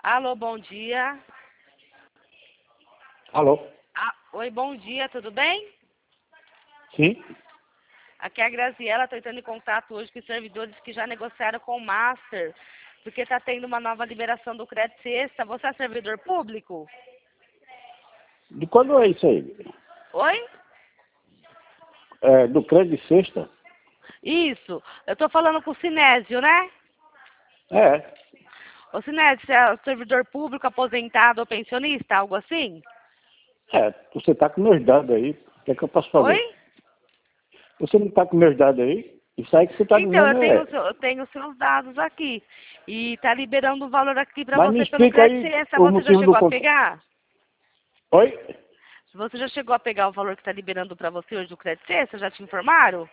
Alô, bom dia. Alô? Oi, bom dia, tudo bem? Sim? Aqui é a Graziela, estou entrando em contato hoje com os servidores que já negociaram com o Master, porque está tendo uma nova liberação do crédito sexta. Você é servidor público? De quando é isso aí? Oi? É, do crédito de sexta? Isso. Eu estou falando com o Sinésio, né? É. Ô, Sinésio, você é servidor público, aposentado ou pensionista, algo assim? É, você tá com meus dados aí. O que é que eu posso fazer? Oi? Você não tá com meus dados aí? Isso aí que você tá Então, dizendo é... eu tenho os seus dados aqui. E está liberando o valor aqui para Mas me você pelo explica crédito aí sexta. o Você já motivo chegou do a contrato. pegar? Oi? Você já chegou a pegar o valor que está liberando para você hoje do crédito sexta? Já te informaram?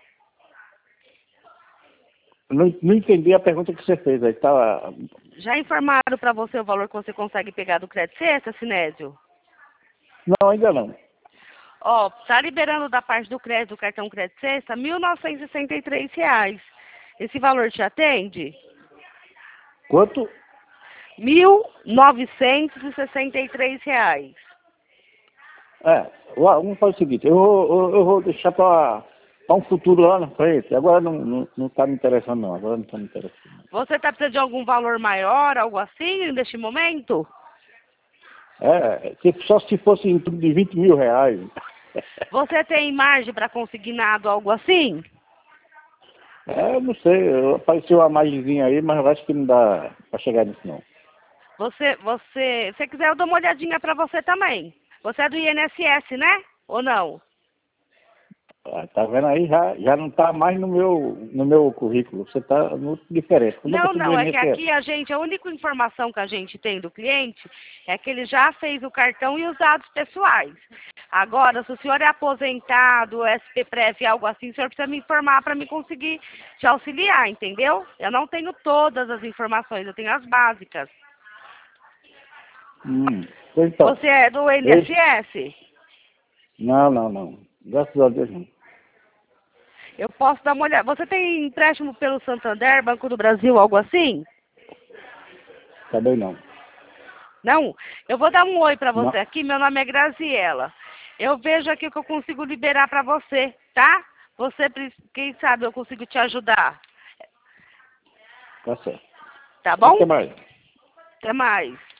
Não entendi a pergunta que você fez aí. Tá... Já informaram para você o valor que você consegue pegar do crédito sexta, Sinésio? Não, ainda não. Ó, tá liberando da parte do crédito, do cartão crédito sexta, R$ 1.963. Esse valor te atende? Quanto? R$ 1.963. É, vamos fazer o seguinte. Eu vou deixar para um futuro lá na frente. Agora não tá me interessando não. Agora não tá me interessando. Você tá precisando de algum valor maior, algo assim, neste momento? É, só se fosse em torno de 20 mil reais. Você tem margem para consignado, algo assim? É, eu não sei, apareceu uma margenzinha aí, mas eu acho que não dá para chegar nisso não. Se quiser, eu dou uma olhadinha para você também. Você é do INSS, né? Ou não? Ah, tá vendo aí? Já não tá mais no meu currículo. Você tá no diferente. Como é que eu Não, tô do não, é que INSS? aqui a única informação que a gente tem do cliente é que ele já fez o cartão e os dados pessoais. Agora, se o senhor é aposentado, SP-Prev, algo assim, o senhor precisa me informar para me conseguir te auxiliar, entendeu? Eu não tenho todas as informações, eu tenho as básicas. Pois então, Você é do esse... INSS? Não. Graças a Deus não. Eu posso dar uma olhada. Você tem empréstimo pelo Santander, Banco do Brasil, algo assim? Também não. Não? Eu vou dar um oi para você Não, aqui. Meu nome é Graziela. Eu vejo aqui o que eu consigo liberar para você, tá? Quem sabe eu consigo te ajudar. tá certo. Tá bom? Até mais. Até mais.